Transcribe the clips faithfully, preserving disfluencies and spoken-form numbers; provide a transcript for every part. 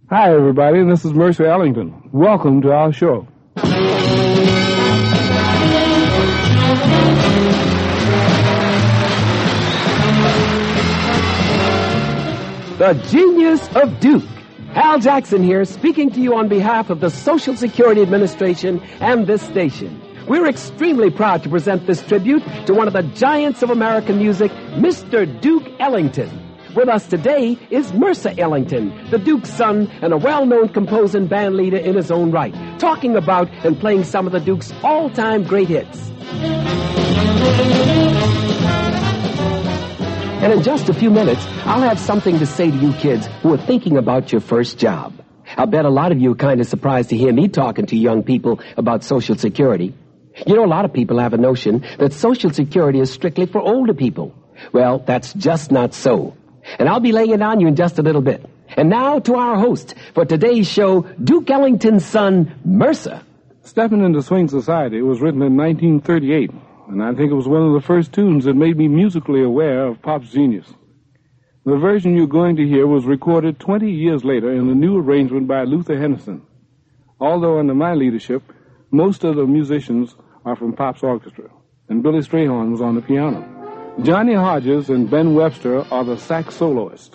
Hi, everybody. This is Mercer Ellington. Welcome to our show. The Genius of Duke. Hal Jackson here, speaking to you on behalf of the Social Security Administration and this station. We're extremely proud to present this tribute to one of the giants of American music, Mister Duke Ellington. With us today is Mercer Ellington, the Duke's son and a well-known composer and band leader in his own right, talking about and playing some of the Duke's all-time great hits. And in just a few minutes, I'll have something to say to you kids who are thinking about your first job. I'll bet a lot of you are kind of surprised to hear me talking to young people about Social Security. You know, a lot of people have a notion that Social Security is strictly for older people. Well, that's just not so. And I'll be laying it on you in just a little bit. And now to our host for today's show, Duke Ellington's son, Mercer. Stepping into Swing Society was written in nineteen thirty-eight, and I think it was one of the first tunes that made me musically aware of pop's genius. The version you're going to hear was recorded twenty years later in a new arrangement by Luther Henderson. Although under my leadership, most of the musicians are from pop's orchestra, and Billy Strayhorn was on the piano. Johnny Hodges and Ben Webster are the sax soloists.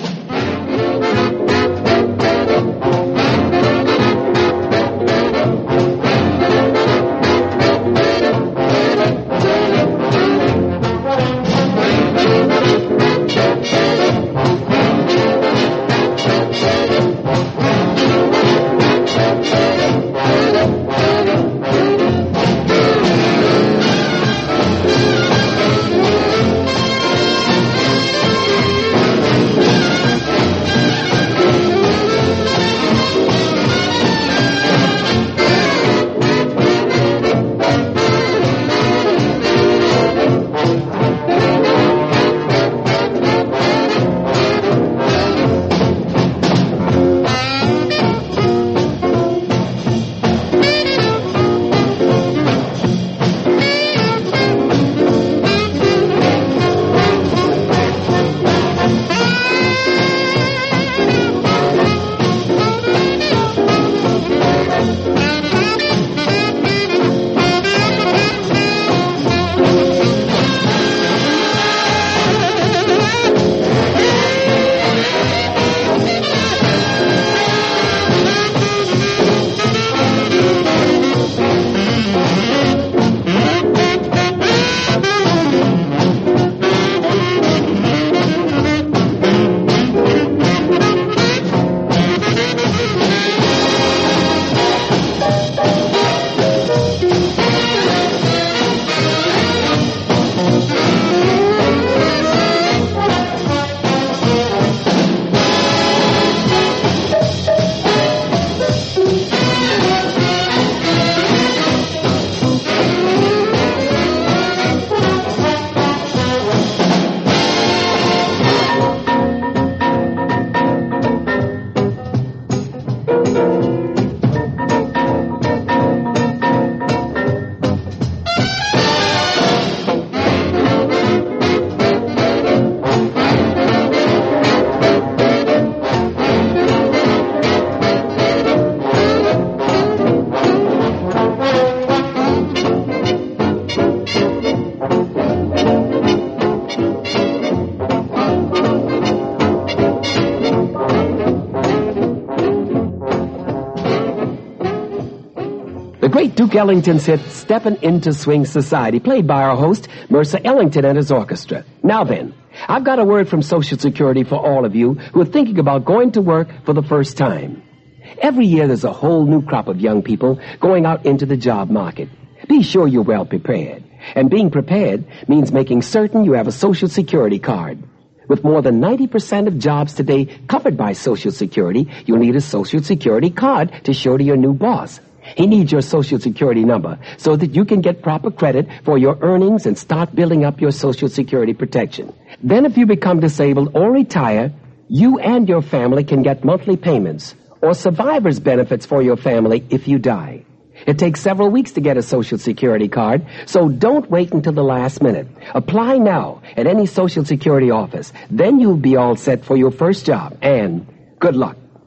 Great Duke Ellington's hit, Steppin' Into Swing Society, played by our host, Mercer Ellington and his orchestra. Now then, I've got a word from Social Security for all of you who are thinking about going to work for the first time. Every year there's a whole new crop of young people going out into the job market. Be sure you're well prepared. And being prepared means making certain you have a Social Security card. With more than ninety percent of jobs today covered by Social Security, you'll need a Social Security card to show to your new boss. He needs your Social Security number so that you can get proper credit for your earnings and start building up your Social Security protection. Then if you become disabled or retire, you and your family can get monthly payments or survivor's benefits for your family if you die. It takes several weeks to get a Social Security card, so don't wait until the last minute. Apply now at any Social Security office. Then you'll be all set for your first job, and good luck.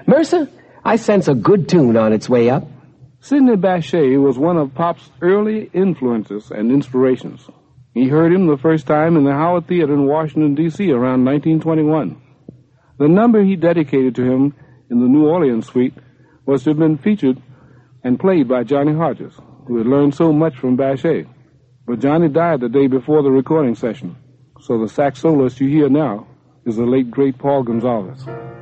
Mercer, I sense a good tune on its way up. Sidney Bechet was one of Pop's early influences and inspirations. He heard him the first time in the Howard Theater in Washington, D C around nineteen twenty-one. The number he dedicated to him in the New Orleans suite was to have been featured and played by Johnny Hodges, who had learned so much from Bechet. But Johnny died the day before the recording session, so the sax soloist you hear now is the late, great Paul Gonsalves.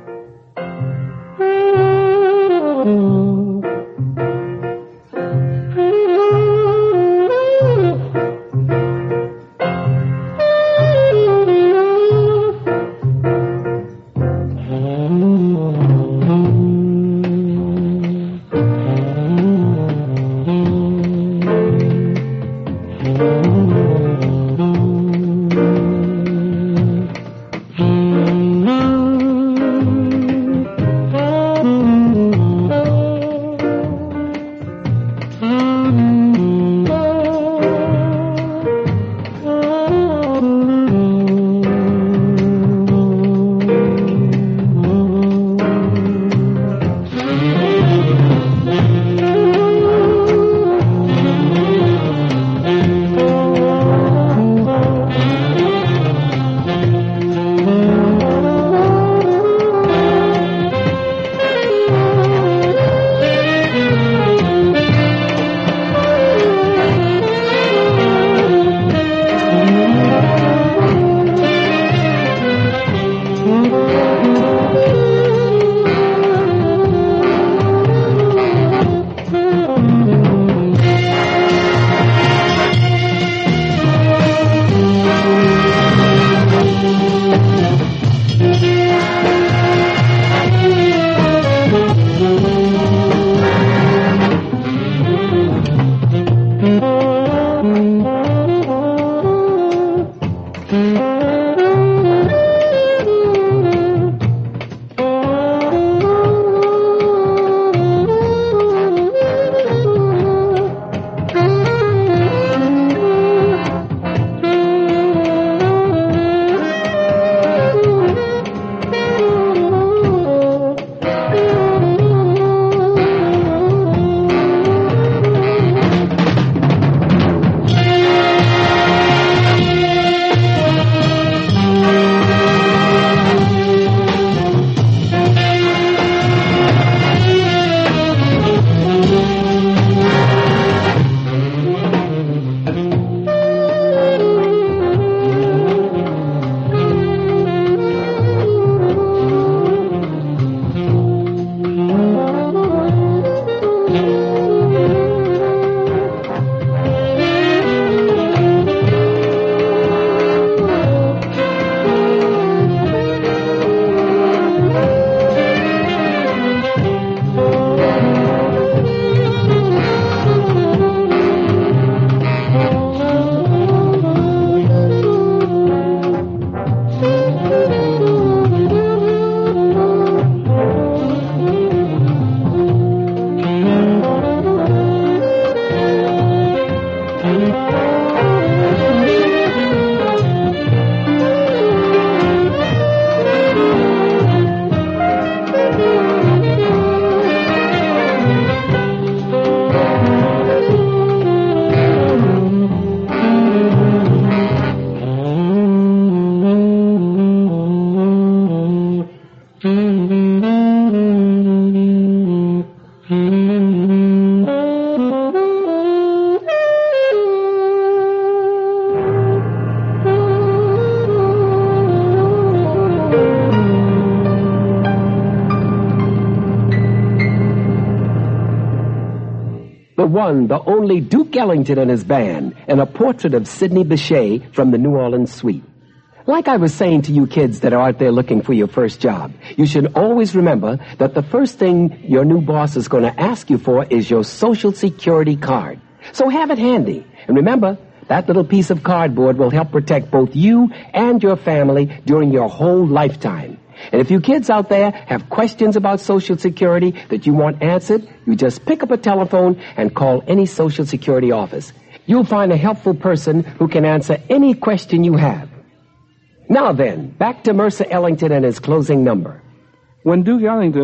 The one, the only Duke Ellington and his band, and a portrait of Sidney Bechet from the New Orleans suite. Like I was saying to you kids that are out there looking for your first job, you should always remember that the first thing your new boss is going to ask you for is your Social Security card. So have it handy. And remember, that little piece of cardboard will help protect both you and your family during your whole lifetime. And if you kids out there have questions about Social Security that you want answered, you just pick up a telephone and call any Social Security office. You'll find a helpful person who can answer any question you have. Now then, back to Mercer Ellington and his closing number. When Duke Ellington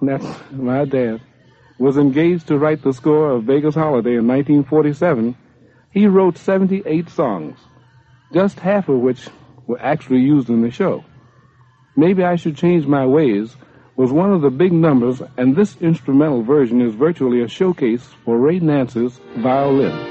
that's my dad, was engaged to write the score of Vegas Holiday in nineteen forty-seven, he wrote seventy-eight songs, just half of which were actually used in the show. Maybe I Should Change My Ways was one of the big numbers, and this instrumental version is virtually a showcase for Ray Nance's violin.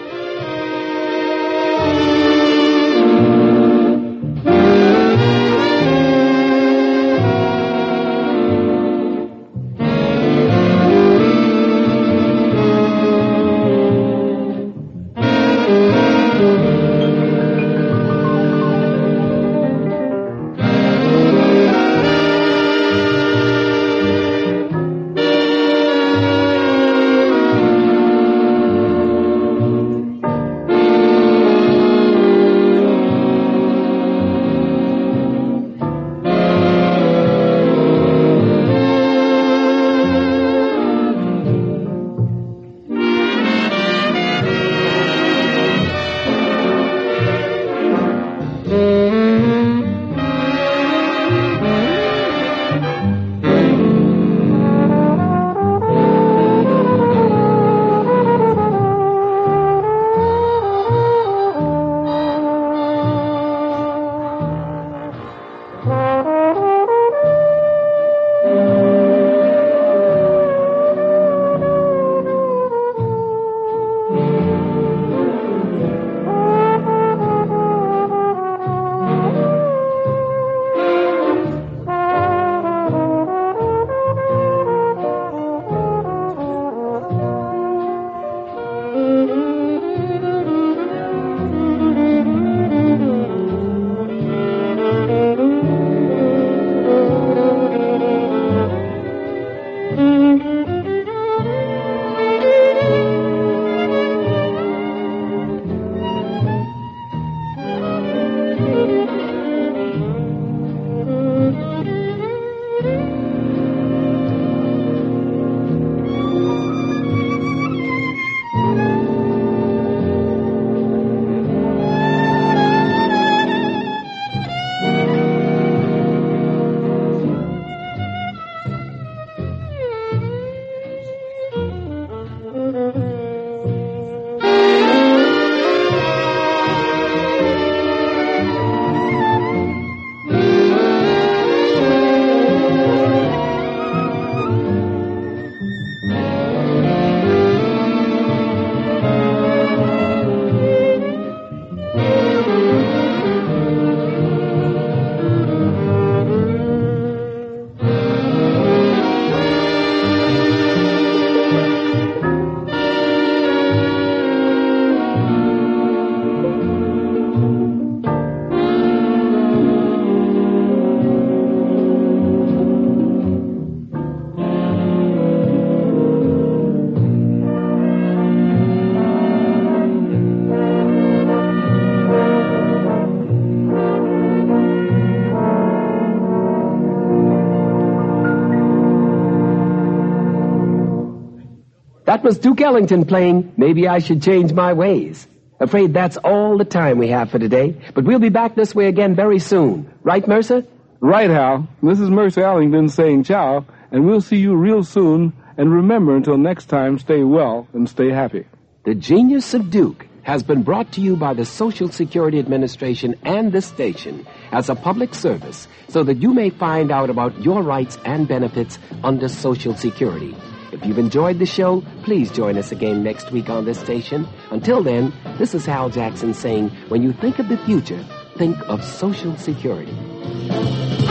That was Duke Ellington playing Maybe I Should Change My Ways. Afraid that's all the time we have for today, but we'll be back this way again very soon. Right, Mercer? Right, Hal. This is Mercer Ellington saying ciao, and we'll see you real soon. And remember, until next time, stay well and stay happy. The Genius of Duke has been brought to you by the Social Security Administration and this station as a public service so that you may find out about your rights and benefits under Social Security. If you've enjoyed the show, please join us again next week on this station. Until then, this is Hal Jackson saying, when you think of the future, think of Social Security.